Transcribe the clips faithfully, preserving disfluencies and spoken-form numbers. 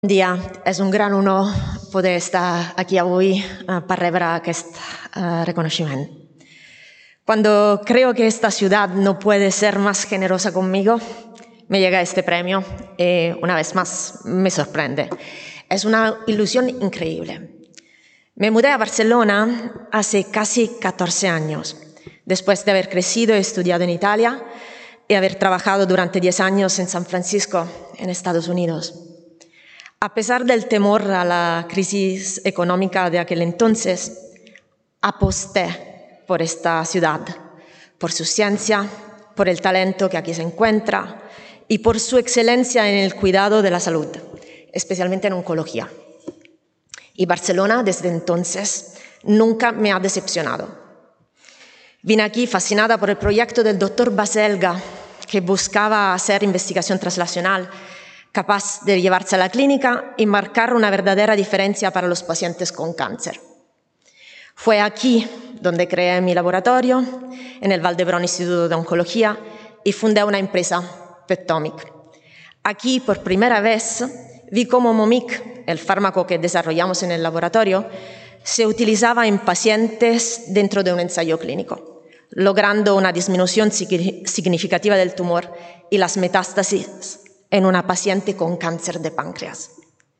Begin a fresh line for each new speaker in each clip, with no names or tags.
Bon dia, és un gran honor poder estar aquí avui uh, per rebre aquest uh, reconocimiento. Cuando creo que esta ciudad no puede ser más generosa conmigo, me llega este premio y una vez más me sorprende. Es una ilusión increíble. Me mudé a Barcelona hace casi catorce años, después de haber crecido y estudiado en Italia y haber trabajado durante diez años en San Francisco, en Estados Unidos. A pesar del temor a la crisis económica de aquel entonces, aposté por esta ciudad, por su ciencia, por el talento que aquí se encuentra y por su excelencia en el cuidado de la salud, especialmente en oncología. Y Barcelona, desde entonces, nunca me ha decepcionado. Vine aquí fascinada por el proyecto del doctor Baselga, que buscaba hacer investigación translacional capaz de llevarse a la clínica y marcar una verdadera diferencia para los pacientes con cáncer. Fue aquí donde creé mi laboratorio, en el Vall d'Hebron Instituto de Oncología, y fundé una empresa, Peptomic. Aquí, por primera vez, vi cómo Momic, el fármaco que desarrollamos en el laboratorio, se utilizaba en pacientes dentro de un ensayo clínico, logrando una disminución significativa del tumor y las metástasis en una paciente con cáncer de páncreas.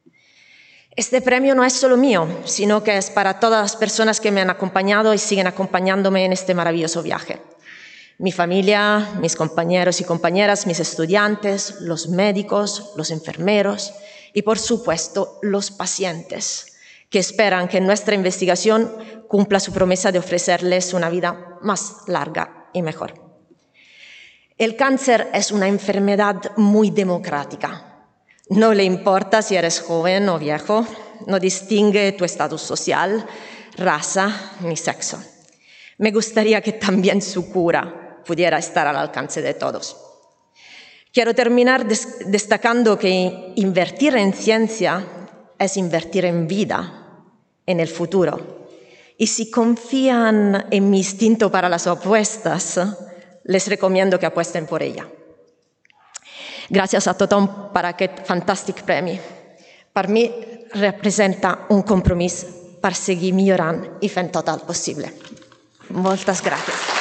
Este premio no es solo mío, sino que es para todas las personas que me han acompañado y siguen acompañándome en este maravilloso viaje. Mi familia, mis compañeros y compañeras, mis estudiantes, los médicos, los enfermeros y, por supuesto, los pacientes, que esperan que nuestra investigación cumpla su promesa de ofrecerles una vida más larga y mejor. El cáncer es una enfermedad muy democrática. No le importa si eres joven o viejo, no distingue tu estatus social, raza ni sexo. Me gustaría que también su cura pudiera estar al alcance de todos. Quiero terminar des- destacando que invertir en ciencia es invertir en vida, en el futuro. Y si confían en mi instinto para las apuestas, les recomiendo que apuesten por ella. Gracias a tothom per aquest fantàstic premi. Per mi representa un compromís per seguir millorant i fent tot el possible. Moltes gràcies.